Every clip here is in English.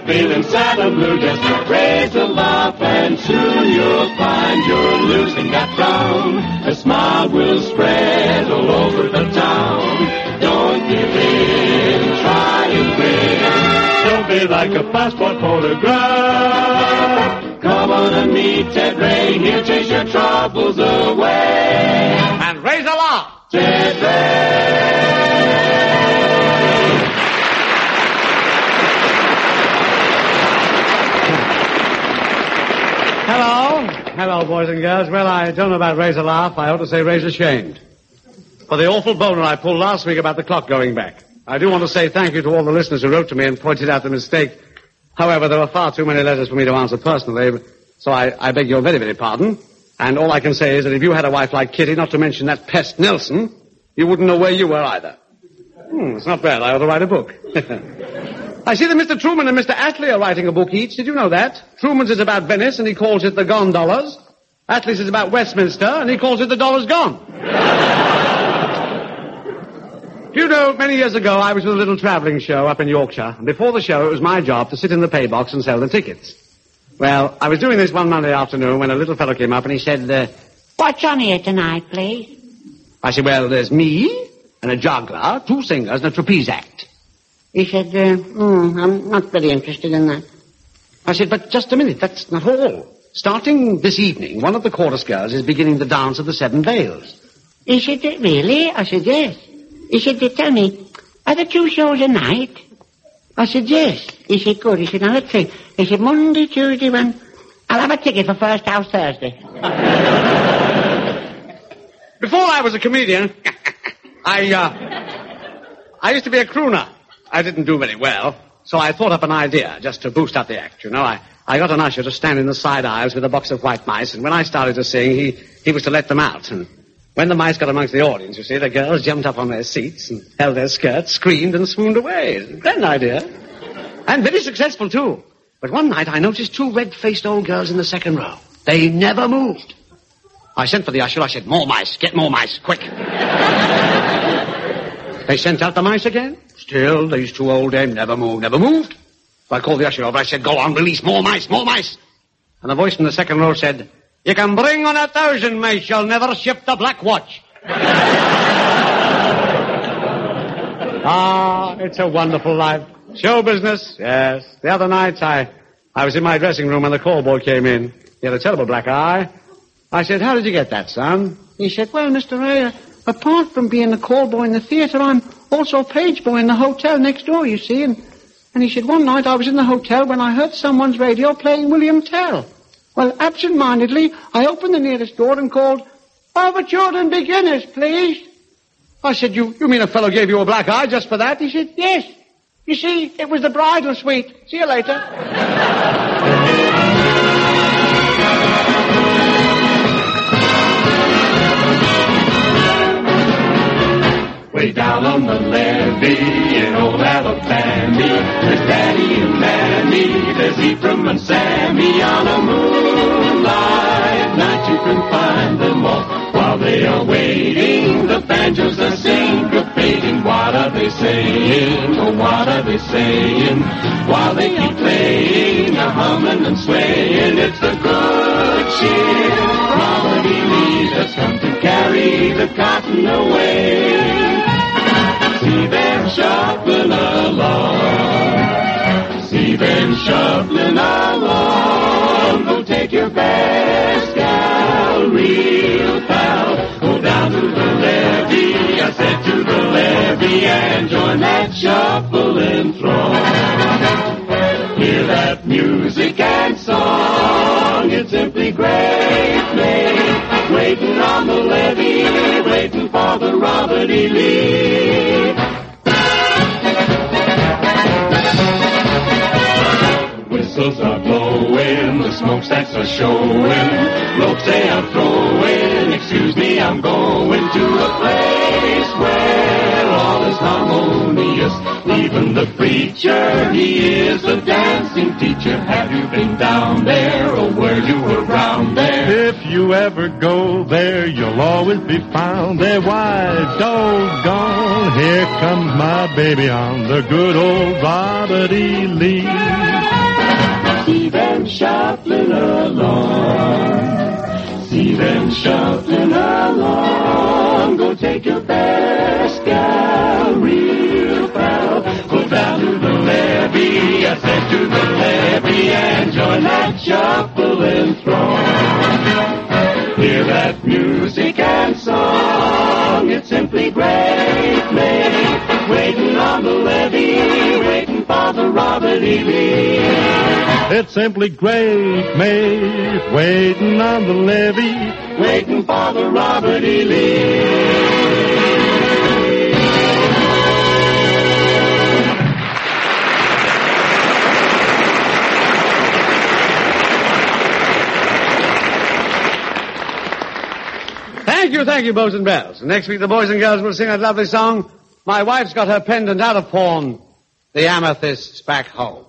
feeling sad and blue, just raise a laugh and soon you'll find you're losing that frown. A smile will spread all over the town. Don't give in, try and win. Don't be like a passport photograph. Come on and meet Ted Ray, he'll chase your troubles away. And raise a laugh. Ted Ray. Hello, boys and girls. Well, I don't know about raise a laugh. I ought to say raise a shamed. For the awful boner I pulled last week about the clock going back. I do want to say thank you to all the listeners who wrote to me and pointed out the mistake. However, there were far too many letters for me to answer personally, so I beg your very, very pardon. And all I can say is that if you had a wife like Kitty, not to mention that pest Nelson, you wouldn't know where you were either. It's not bad. I ought to write a book. I see that Mr. Truman and Mr. Atlee are writing a book each. Did you know that? Truman's is about Venice, and he calls it The Gone Dollars. Atlee's is about Westminster, and he calls it The Dollars Gone. You know, many years ago, I was with a little traveling show up in Yorkshire, and before the show, it was my job to sit in the pay box and sell the tickets. Well, I was doing this one Monday afternoon when a little fellow came up and he said, What's on here tonight, please? I said, well, there's me and a juggler, 2 singers, and a trapeze act. He said, I'm not very interested in that. I said, but just a minute, that's not all. Starting this evening, one of the chorus girls is beginning the dance of the 7 Veils. He said, really? I said, yes. He said, tell me, are there 2 shows a night? I said, yes. He said, good. He said, now let's see. He said, Monday, Tuesday, Wednesday. I'll have a ticket for First House Thursday. Before I was a comedian, I used to be a crooner. I didn't do very well, so I thought up an idea just to boost up the act, you know. I got an usher to stand in the side aisles with a box of white mice, and when I started to sing, he was to let them out. And when the mice got amongst the audience, you see, the girls jumped up on their seats and held their skirts, screamed, and swooned away. Grand idea. And very successful, too. But one night I noticed 2 red-faced old girls in the second row. They never moved. I sent for the usher. I said, more mice. Get more mice. Quick. They sent out the mice again. Still, these 2 old dames never moved. So I called the usher over. I said, go on, release more mice. And the voice from the second row said, you can bring on 1,000 mice. You'll never shift the black watch. It's a wonderful life. Show business, yes. The other night, I was in my dressing room when the call boy came in. He had a terrible black eye. I said, how did you get that, son? He said, well, Mr. Ray, apart from being the call boy in the theater, I'm also page boy in the hotel next door, you see. And he said, one night I was in the hotel when I heard someone's radio playing William Tell. Well, absent-mindedly, I opened the nearest door and called, Overture and Beginners, please. I said, you mean a fellow gave you a black eye just for that? He said, yes. You see, it was the bridal suite. See you later. Way down on the levee in old Alabama, there's Daddy and Mammy, there's Ephraim and Sammy on a moonlight night. You can find them all while they are waiting. The banjos are syncopating. What are they saying? Oh, what are they saying? While they keep playing, a humming and swaying. It's the good cheer Robert E. Lee that's come to carry the cotton away. See them shuffling along. See them shuffling along. Go take your best gal, real pal. Go down to the levee, I said to the levee, and join that shuffling throng. Hear that music and song, it's simply great, mate. Waiting on the levee, waiting for the Robert E. Lee. Whistles are blowing, the smokestacks are showing. Ropes they are throwing, excuse me, I'm going to a place where all is harmonious. Even the preacher, he is a dancing teacher. Have you been down there, or were you around there? If you ever go there, you'll always be found there. Why, doggone, here comes my baby on the good old Robert E. Lee. See them shuffling along. Go take your best gal, real pal. Go down to the levee, I said to the levee, and join that shuffling throng. Hear that music and song, it's simply great, mate. Waiting on the levee, waiting for the Robert E. Lee. It's simply great, mate, waiting on the levee, waiting for the Robert E. Lee. Thank you, boys and bells. Next week the boys and girls will sing that lovely song, My Wife's Got Her Pendant Out of Pawn, The Amethyst's Back Home.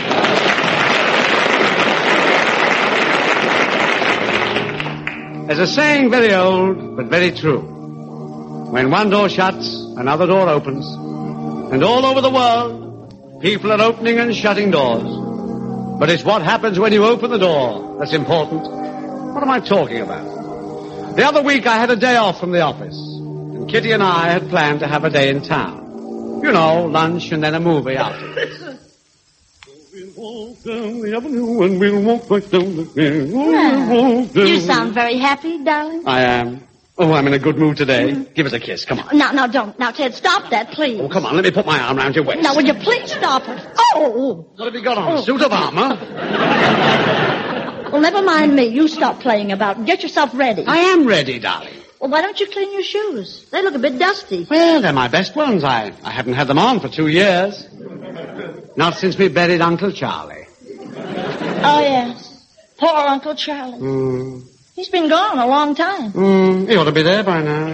There's a saying very old, but very true. When one door shuts, another door opens. And all over the world, people are opening and shutting doors. But it's what happens when you open the door that's important. What am I talking about? The other week I had a day off from the office. And Kitty and I had planned to have a day in town. You know, lunch and then a movie afterwards. We'll walk down the avenue and we'll walk right down the Well, you sound very happy, darling. I am. Oh, I'm in a good mood today. Give us a kiss, come on. Now, don't. Now, Ted, stop that, please. Oh, come on, let me put my arm around your waist. Now, would you please stop it? Oh! What have you got on? A suit of armor? Well, never mind me. You stop playing about and get yourself ready. I am ready, darling. Well, why don't you clean your shoes? They look a bit dusty. Well, they're my best ones. I haven't had them on for 2 years. Not since we buried Uncle Charlie. Oh, yes. Poor Uncle Charlie. He's been gone a long time. He ought to be there by now.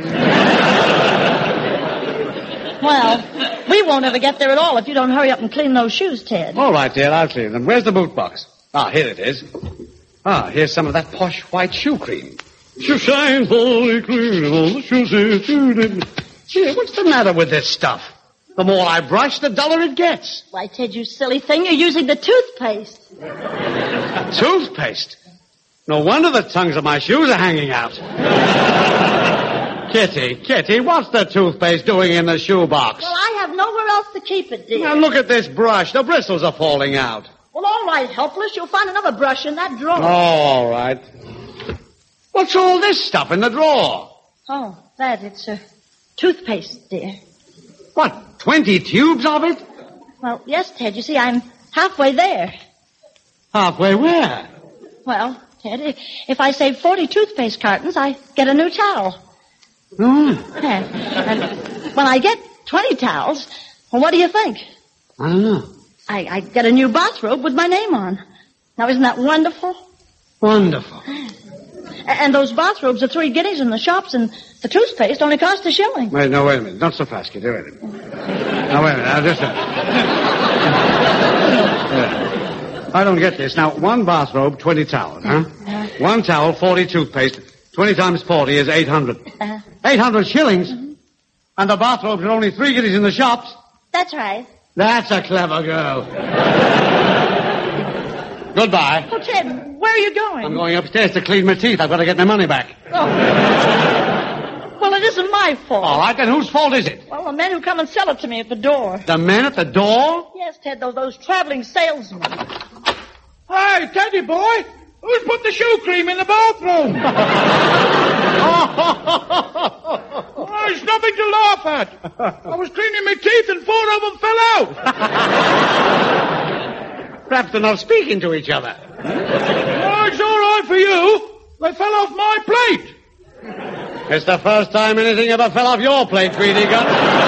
Well, we won't ever get there at all if you don't hurry up and clean those shoes, Ted. All right, dear, I'll clean them. Where's the boot box? Ah, here it is. Ah, here's some of that posh white shoe cream. Shoe shines fully clean and all the shoes is suited. Gee, what's the matter with this stuff? The more I brush, the duller it gets. Why, Ted, you silly thing, you're using the toothpaste. Toothpaste? No wonder the tongues of my shoes are hanging out. Kitty, what's the toothpaste doing in the shoebox? Well, I have nowhere else to keep it, dear. Now, look at this brush. The bristles are falling out. Well, all right, helpless. You'll find another brush in that drawer. Oh, all right. What's all this stuff in the drawer? Oh, it's toothpaste, dear. What, 20 tubes of it? Well, yes, Ted. You see, I'm halfway there. Halfway where? Well, Ted, if I save 40 toothpaste cartons, I get a new towel. Oh. And when I get 20 towels, well, what do you think? I don't know. I get a new bathrobe with my name on. Now, isn't that wonderful? Wonderful. And those bathrobes are 3 guineas in the shops, and the toothpaste only cost a shilling. Wait a minute. Not so fast, Kitty. Wait a minute. Now, wait a minute. I don't get this. Now, 1 bathrobe, 20 towels, huh? 1 towel, 40 toothpaste. 20 times 40 is 800. 800 shillings? Mm-hmm. And the bathrobes are only 3 guineas in the shops? That's right. That's a clever girl. Goodbye. Oh, Ted, where are you going? I'm going upstairs to clean my teeth. I've got to get my money back. Oh. Well, it isn't my fault. All right, then whose fault is it? Well, the men who come and sell it to me at the door. The men at the door? Yes, Ted, those traveling salesmen. Hey, Teddy boy, who's put the shoe cream in the bathroom? There's nothing to laugh at. I was cleaning my teeth and 4 of them fell out. Perhaps they're not speaking to each other. Oh, it's all right for you. They fell off my plate. It's the first time anything ever fell off your plate, Tweedy Gun.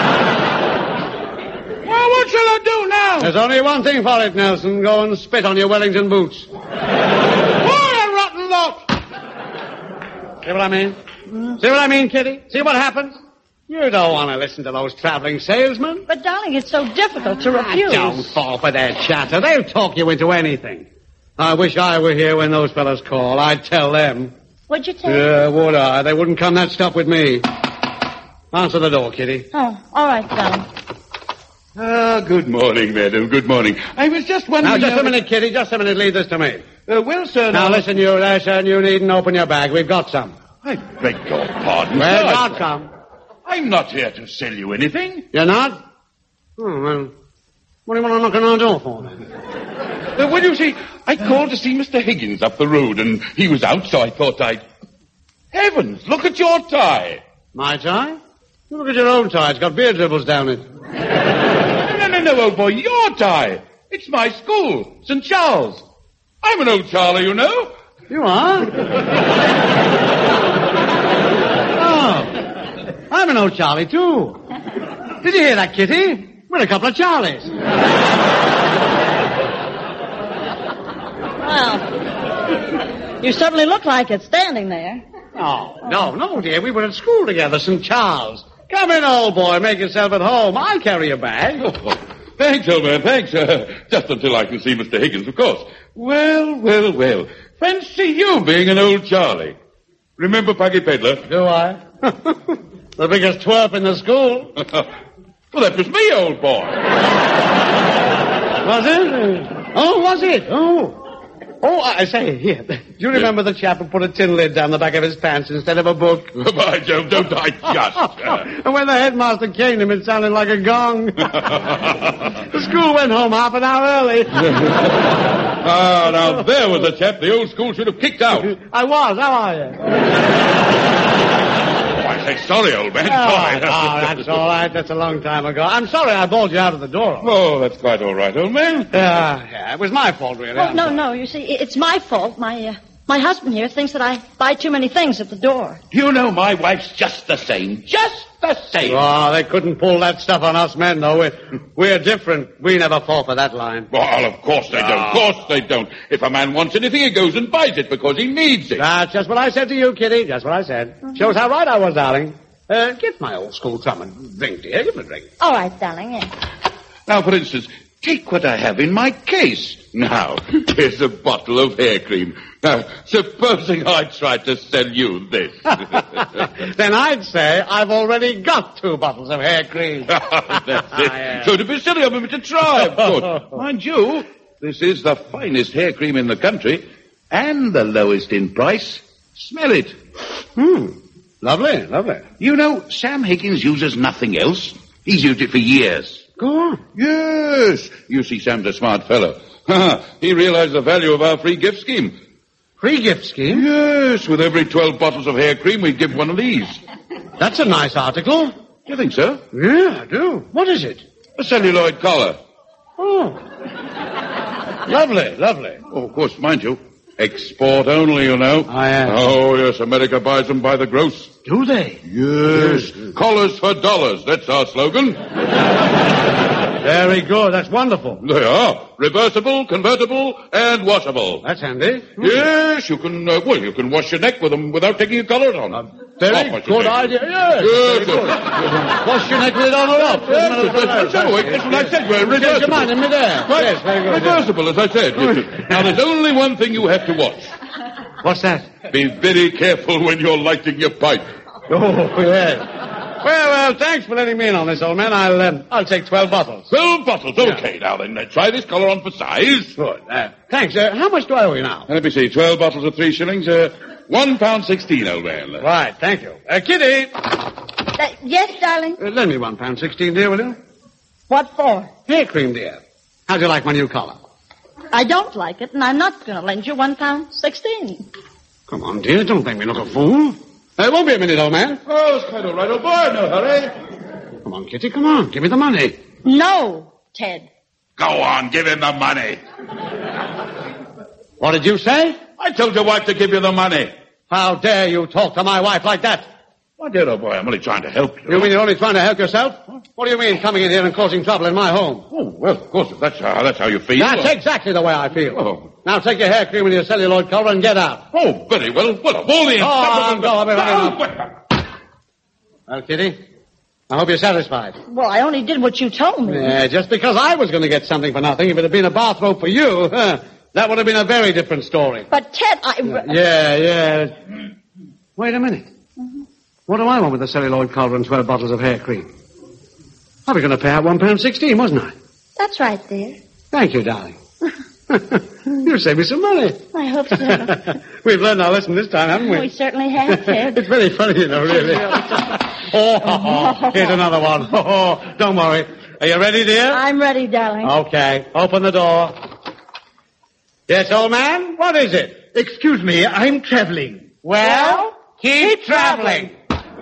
Well, what shall I do now? There's only one thing for it, Nelson. Go and spit on your Wellington boots. What a rotten lot. See what I mean? See what I mean, Kitty? See what happens? You don't want to listen to those traveling salesmen. But, darling, it's so difficult to refuse. Don't fall for their chatter. They'll talk you into anything. I wish I were here when those fellas call. I'd tell them. Would you tell them? Yeah, would I? They wouldn't come that stuff with me. Answer the door, Kitty. Oh, all right, darling. Good morning, madam. Good morning. I was just wondering... Now, just a minute, Kitty. Just a minute. Leave this to me. Well, sir... Now, listen, you there, sir, you needn't open your bag. We've got some. I beg your pardon, We've sir. got some. I'm not here to sell you anything. You're not? Oh, well, what do you want to knock on our door for, then? Well, you see, I called to see Mr. Higgins up the road, and he was out, so I thought I'd... Heavens, look at your tie. My tie? Look at your own tie. It's got beer dribbles down it. No, old boy, your tie. It's my school, St. Charles. I'm an old Charlie, you know. You are? Oh, I'm an old Charlie, too. Did you hear that, Kitty? We're a couple of Charlies. Well, you certainly look like it standing there. Oh, no, dear. We were at school together, St. Charles. Come in, old boy. Make yourself at home. I'll carry your bag. Oh, thanks, old man, thanks. Just until I can see Mr. Higgins, of course. Well. Fancy you being an old Charlie. Remember Puggy Peddler? Do I? The biggest twerp in the school. Well, that was me, old boy. Was it? Oh, was it? Oh, I say, here. Do you remember the chap who put a tin lid down the back of his pants instead of a book? By Jove, don't I just... And when the headmaster came to him, it sounded like a gong. The school went home half an hour early. Now there was a chap the old school should have kicked out. I was. How are you? I say sorry, old man. Oh, Sorry. that's all right. That's a long time ago. I'm sorry I bawled you out of the door. Oh, that's quite all right, old man. Yeah, it was my fault, really. Oh, no. You see, it's my fault. My husband here thinks that I buy too many things at the door. You know, my wife's just the same. Just the same. Oh, they couldn't pull that stuff on us men, though. We're different. We never fall for that line. Well, of course they don't. Of course they don't. If a man wants anything, he goes and buys it because he needs it. That's just what I said to you, Kitty. Just what I said. Shows how right I was, darling. Give my old school chum a drink, dear. Give him a drink. All right, darling, yeah. Now, for instance, take what I have in my case. Now, here's a bottle of hair cream. Now, supposing I tried to sell you this. Then I'd say I've already got 2 bottles of hair cream. That's it. Yeah. So to be silly of me to try, of course. Mind you, this is the finest hair cream in the country and the lowest in price. Smell it. Lovely. You know, Sam Higgins uses nothing else. He's used it for years. Go on. Yes. You see, Sam's a smart fellow. He realized the value of our free gift scheme. Free gift scheme? Yes, with every 12 bottles of hair cream, we'd give one of these. That's a nice article. Do you think so? Yeah, I do. What is it? A celluloid collar. Oh. Lovely. Oh, of course, mind you, export only, you know. Oh, yes, America buys them by the gross. Do they? Yes. Collars for dollars. That's our slogan. Very good. That's wonderful. They are. Reversible, convertible, and washable. That's handy. Yes, you can, you can wash your neck with them without taking your collar on. Very good idea. Yes. Yes. Wash your neck with it on or off. That's what I said. We're Change your reversible. mind in midair. Right. Yes, very good. Reversible, as I said. Now, there's only one thing you have to watch. What's that? Be very careful when you're lighting your pipe. Oh, yes. Well, thanks for letting me in on this, old man. I'll take 12 bottles. 12 bottles. Okay, now then, try this collar on for size. Good. Thanks. How much do I owe you now? Let me see. 12 bottles of 3 shillings. £1.16, old man. Right, thank you. Kitty! Yes, darling? Lend me £1.16, dear, will you? What for? Hair cream, dear. How'd you like my new collar? I don't like it, and I'm not going to lend you £1.16. Come on, dear. Don't make me look a fool. It won't be a minute, old man. Oh, it's quite all right, old boy. No hurry. Come on, Kitty. Come on. Give me the money. No, Ted. Go on, give him the money. What did you say? I told your wife to give you the money. How dare you talk to my wife like that? My dear old boy, I'm only trying to help you. You mean you're only trying to help yourself? What do you mean, coming in here and causing trouble in my home? Oh, well, of course, if that's how you feel. That's exactly the way I feel. Oh. Now take your hair cream and your celluloid collar and get out. Oh, very well. Well, of all the... Well, Kitty, I hope you're satisfied. Well, I only did what you told me. Yeah, just because I was going to get something for nothing, if it had been a bathrobe for you, that would have been a very different story. But, Ted, Yeah. Wait a minute. What do I want with a celluloid collar and 12 bottles of hair cream? I was going to pay out £1.16, wasn't I? That's right, dear. Thank you, darling. You saved me some money. I hope so. We've learned our lesson this time, haven't we? We certainly have, Ted. It's very funny, you know, really. Here's another one. Oh, don't worry. Are you ready, dear? I'm ready, darling. Okay. Open the door. Yes, old man? What is it? Excuse me, I'm traveling. Well, keep traveling.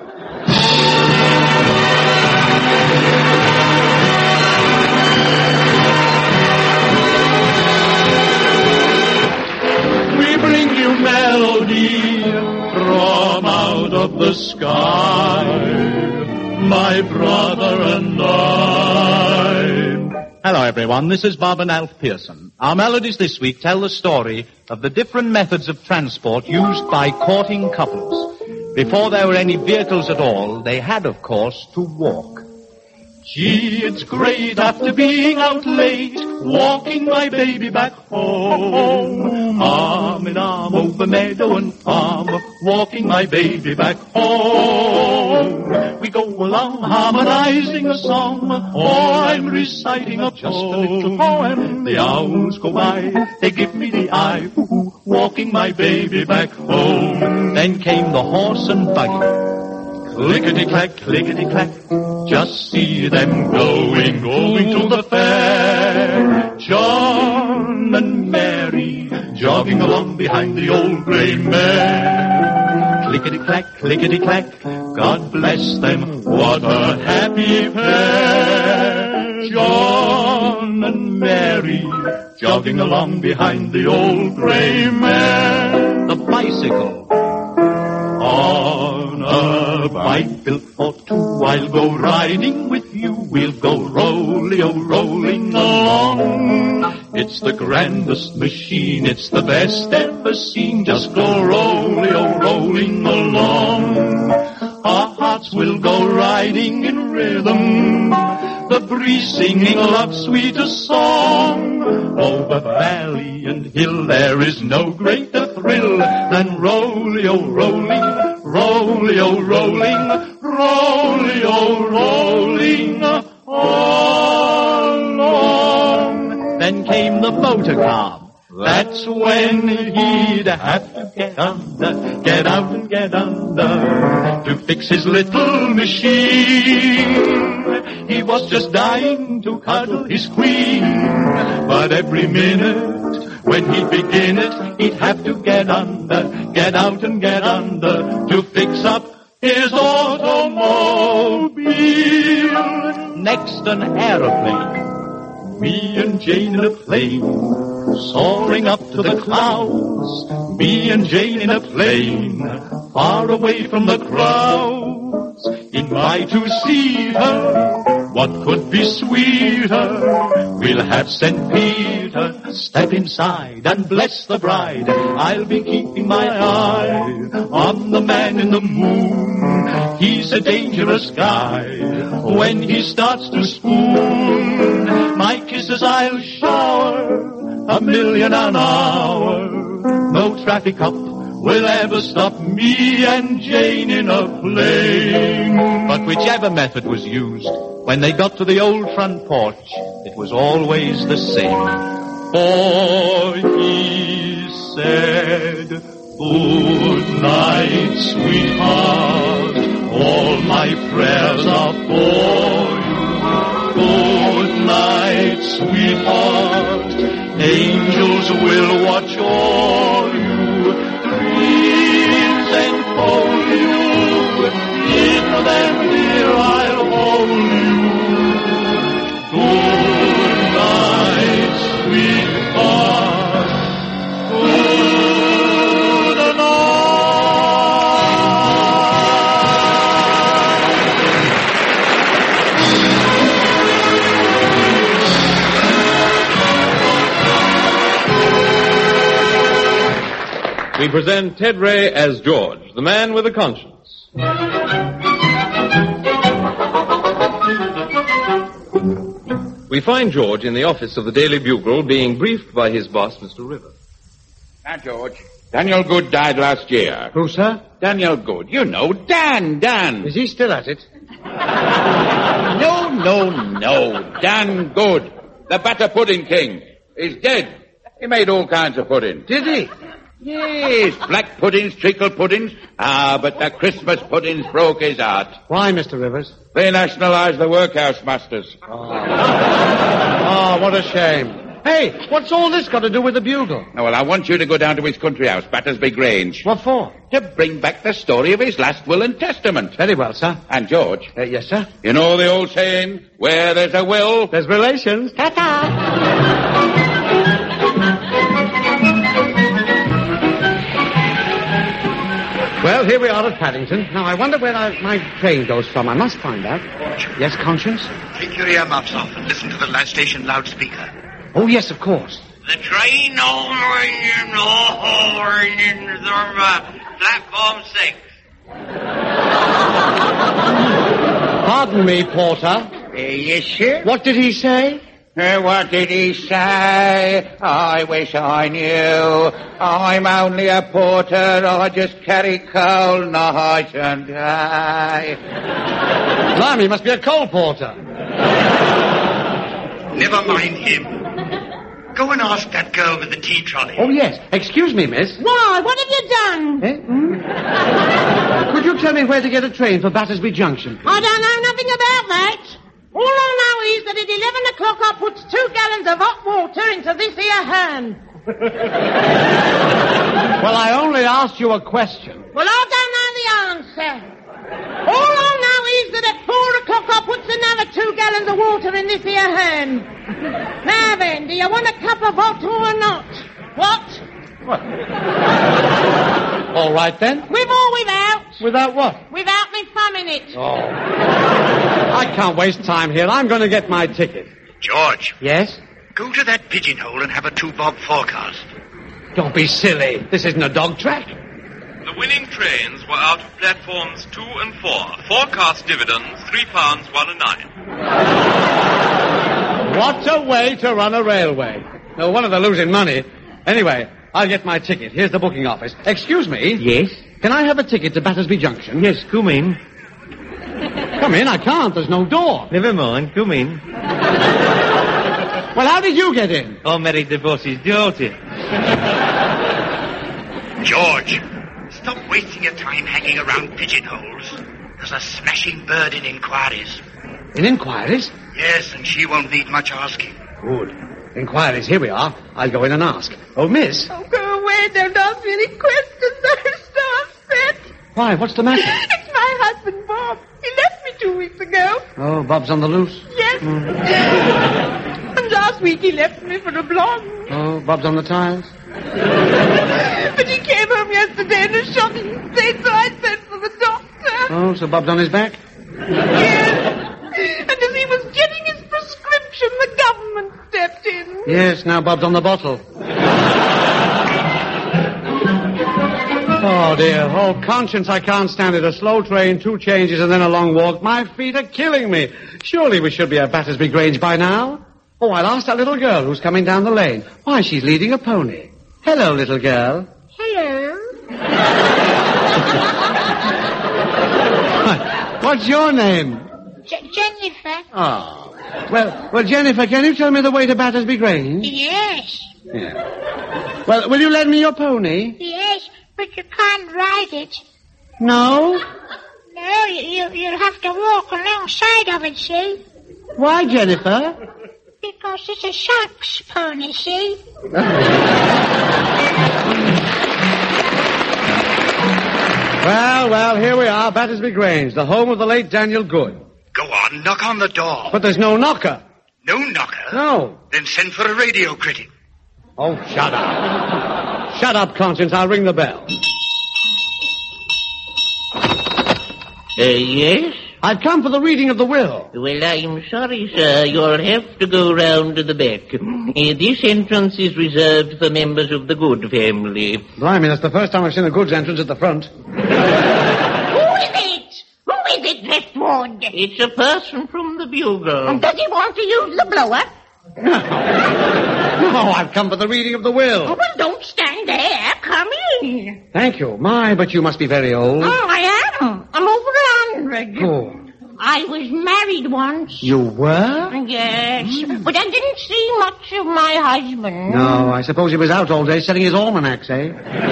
We bring you melody from out of the sky, my brother and I. Hello, everyone. This is Bob and Alf Pearson. Our melodies this week tell the story of the different methods of transport used by courting couples. Before there were any vehicles at all, they had, of course, to walk. Gee, it's great after being out late, walking my baby back home. Arm in arm over meadow and farm, walking my baby back home. We go along harmonizing a song, or I'm reciting a just a little poem. The hours go by, they give me the eye, walking my baby back home. Then came the horse and buggy. Clickety-clack, clickety-clack, just see them going to the fair. John and Mary jogging along behind the old gray mare. Clickety-clack, clickety-clack, God bless them, what a happy pair. John and Mary jogging along behind the old gray mare. The bicycle. On a bike built for two, I'll go riding with you. We'll go rolling along. It's the grandest machine, it's the best ever seen. Just go rolling along. Our hearts will go riding in rhythm, the breeze singing love's sweetest song. Over valley and hill there is no greater thrill than rolling along. Then came the motor car. That's when he'd have to get under, get out and get under, to fix his little machine. He was just dying to cuddle his queen, but every minute when he'd begin it, he'd have to get under, get out and get under, to fix up his automobile. Next, an aeroplane. Me and Jane in a plane, soaring up to the clouds. Me and Jane in a plane, far away from the crowds. Invite to see her, what could be sweeter? We'll have St. Peter step inside and bless the bride. I'll be keeping my eye on the man in the moon. He's a dangerous guy when he starts to spoon. My kisses I'll shower, 1,000,000 an hour. No traffic cop will ever stop me and Jane in a plane. But whichever method was used, when they got to the old front porch, it was always the same. For he said, good night, sweetheart, all my prayers are for you. Good night, sweetheart, angels will watch o'er you. Dreams enfold you, in them dear I'll hold you. Good night, sweetheart, good We present Ted Ray as George, the man with a conscience. We find George in the office of the Daily Bugle being briefed by his boss, Mr. River. Now, George, Daniel Good died last year. Who, sir? Daniel Good. You know, Dan. Is he still at it? No. Dan Good, the Batter Pudding King, is dead. He made all kinds of puddings. Did he? Yes, black puddings, treacle puddings. But the Christmas puddings broke his heart. Why, Mr. Rivers? They nationalized the workhouse masters. Oh, what a shame. Hey, what's all this got to do with the Bugle? Now, well, I want you to go down to his country house, Battersby Grange. What for? To bring back the story of his last will and testament. Very well, sir. And, George. Yes, sir? You know the old saying, where there's a will... There's relations. Ta-ta. Well, here we are at Paddington. Now, I wonder where my train goes from. I must find out. Yes, Conscience? Take your earmuffs off and listen to the last station loudspeaker. Oh, yes, of course. The train over in platform 6. Pardon me, Porter. Yes, sir? What did he say? What did he say? I wish I knew. I'm only a porter. I just carry coal night and day. Blimey, he must be a coal porter. Never mind him. Go and ask that girl with the tea trolley. Oh, yes. Excuse me, miss. Why, what have you done? Could you tell me where to get a train for Battersby Junction? I don't know nothing about that. All I know is that at 11 o'clock I puts 2 gallons of hot water into this here hand. Well, I only asked you a question. Well, I don't know the answer. All I know is that at 4 o'clock I puts another 2 gallons of water in this here hand. Now then, do you want a cup of hot or not? What? All right, then. With or without? Without what? Without me thumb in it. Oh. I can't waste time here. I'm going to get my ticket. George. Yes? Go to that pigeonhole and have a 2-bob forecast. Don't be silly. This isn't a dog track. The winning trains were out of platforms 2 and 4. Forecast dividends, £3 1 and 9. What a way to run a railway. No wonder they're losing money. Anyway, I'll get my ticket. Here's the booking office. Excuse me. Yes? Can I have a ticket to Battersby Junction? Yes, come in. Come in, I can't. There's no door. Never mind, come in. Well, how did you get in? I married the boss's daughter. George, stop wasting your time hanging around pigeonholes. There's a smashing bird in inquiries. In inquiries? Yes, and she won't need much asking. Good. Inquiries, here we are. I'll go in and ask. Oh, miss. Oh, go away. Don't ask me any questions. I'm so upset. Why, what's the matter? It's my husband, Bob. He left me 2 weeks ago. Oh, Bob's on the loose? Yes. And last week he left me for a blonde. Oh, Bob's on the tiles? But he came home yesterday in a shocking state, so I sent for the doctor. Oh, so Bob's on his back? Yes. And as he was getting his prescription, the government stepped in. Yes, now Bob's on the bottle. Oh, dear. Oh, Conscience, I can't stand it. A slow train, 2 changes, and then a long walk. My feet are killing me. Surely we should be at Battersby Grange by now. Oh, I'll ask that little girl who's coming down the lane. Why, she's leading a pony. Hello, little girl. Hello. What's your name? Jennifer. Oh. Well, Jennifer, can you tell me the way to Battersby Grange? Yes. Yeah. Well, will you lend me your pony? Yes, but you can't ride it. No? No, you'll have to walk alongside of it, see? Why, Jennifer? Because it's a shark's pony, see? Well, here we are, Battersby Grange, the home of the late Daniel Good. Go on, knock on the door. But there's no knocker. No knocker? No. Then send for a radio critic. Oh, shut up. Shut up, Conscience. I'll ring the bell. Yes? I've come for the reading of the will. Well, I'm sorry, sir. You'll have to go round to the back. This entrance is reserved for members of the Good family. Blimey, that's the first time I've seen a goods entrance at the front. Who is it, Driftwood? It's a person from the Bugle. And does he want to use the blower? No, I've come for the reading of the will. Oh, well, don't stand there. Come in. Thank you. My, but you must be very old. Oh, I am. I'm over 100. Oh. I was married once. You were? Yes, but I didn't see much of my husband. No, I suppose he was out all day selling his almanacs, eh?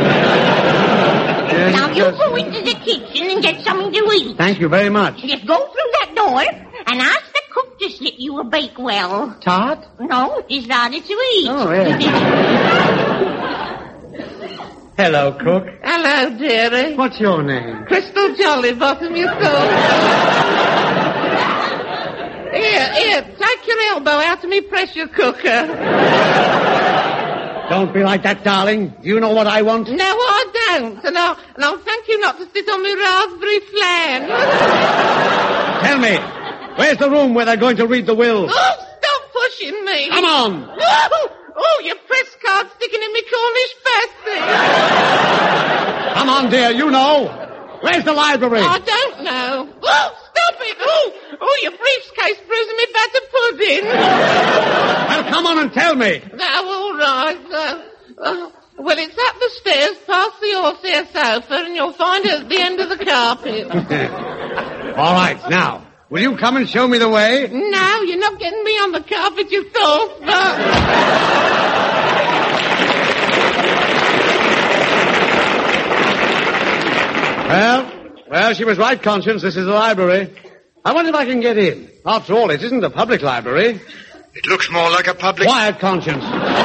Yes, Now, you go into the kitchen and get something to eat. Thank you very much. Just go through that door and ask the cook to slip you a bakewell. Tart? No, it's rather to eat. Oh, yes. Hello, cook. Hello, dearie. What's your name? Crystal Jollybottom, you call. Here, take your elbow out of me pressure cooker. Don't be like that, darling. Do you know what I want? No, I don't. And I'll thank you not to sit on my raspberry flan. Tell me, where's the room where they're going to read the will? Oh, stop pushing me. Come on. Oh, your press card sticking in me Cornish pasty. Come on, dear, you know. Where's the library? I don't know. Oh, stop it. Oh, your briefcase bruising me batter pudding. Well, come on and tell me. No, all right. Well, it's up the stairs past the horsehair sofa and you'll find it at the end of the carpet. All right, now, will you come and show me the way? No, you're not getting me on the carpet, you thought. Well, she was right, Conscience. This is the library. I wonder if I can get in. After all, it isn't a public library. It looks more like a public... Quiet, Conscience.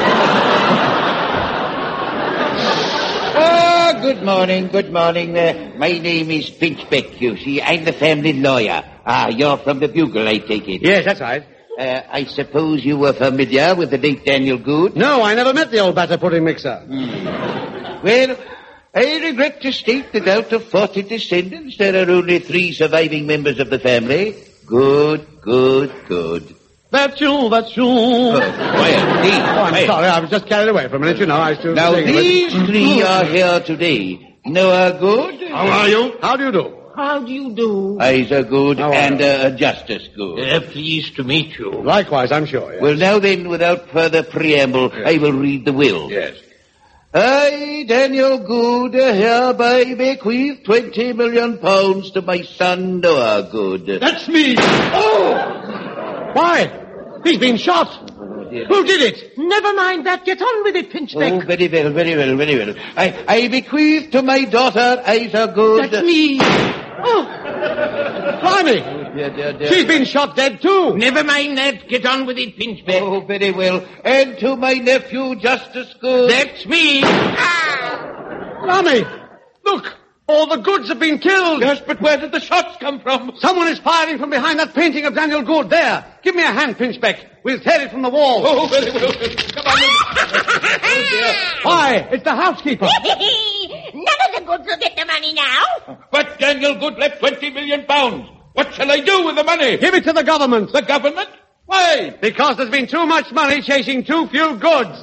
Oh, good morning, good morning. My name is Pinchbeck, you see. I'm the family lawyer. You're from the Bugle, I take it. Yes, that's right. I suppose you were familiar with the late Daniel Good? No, I never met the old batter pudding mixer. Well, I regret to state that out of 40 descendants, there are only 3 surviving members of the family. Good. That's you. Quiet, please. I'm sorry, I was just carried away for a minute, you know. I still... Now, these 3 are here today. Noah Good. How are you? How do you do? How do you do? Isa Good and Justice Good. Pleased to meet you. Likewise, I'm sure, yes. Well, now then, without further preamble, I will read the will. Yes. I, Daniel Good, hereby bequeath £20 million to my son Noah Good. That's me! Oh! Why? He's been shot! Who did it? Never mind that. Get on with it, Pinchbeck. Oh, very well. I bequeath to my daughter, Isa Good... That's me. Oh! Blimey! She's been shot dead, too. Never mind that. Get on with it, Pinchbeck. Oh, very well. And to my nephew, Justice Good... That's me. Blimey! Look! All the Goods have been killed. Yes, but where did the shots come from? Someone is firing from behind that painting of Daniel Good. There. Give me a hand, Pinchbeck. We'll tear it from the wall. Oh, very well. Come on. Oh, dear. Why? It's the housekeeper. None of the Goods will get the money now. But Daniel Good left £20 million. What shall I do with the money? Give it to the government. The government? Why? Because there's been too much money chasing too few goods.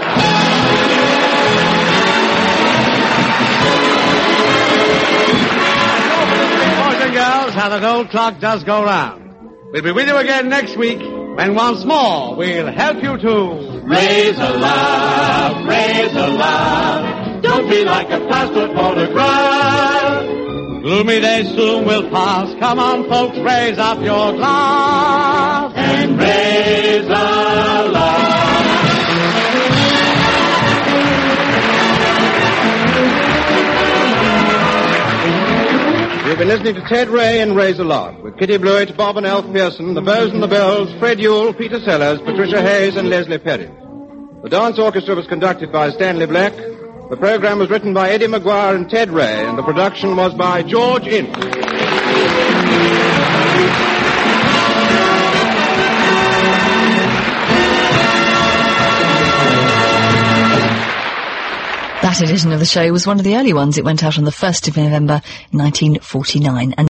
Boys and girls, how that old clock does go round. We'll be with you again next week when once more we'll help you to raise a laugh, raise a laugh. Don't be like a passport photograph. Gloomy days soon will pass. Come on, folks, raise up your glass and raise a laugh. You've been listening to Ted Ray and Raise a Laugh with Kitty Blewett, Bob and Alf Pearson, the Bows and the Bells, Fred Ewell, Peter Sellers, Patricia Hayes and Leslie Perry. The dance orchestra was conducted by Stanley Black. The program was written by Eddie Maguire and Ted Ray, and the production was by George Ince. That edition of the show was one of the early ones. It went out on the 1st of November, 1949. And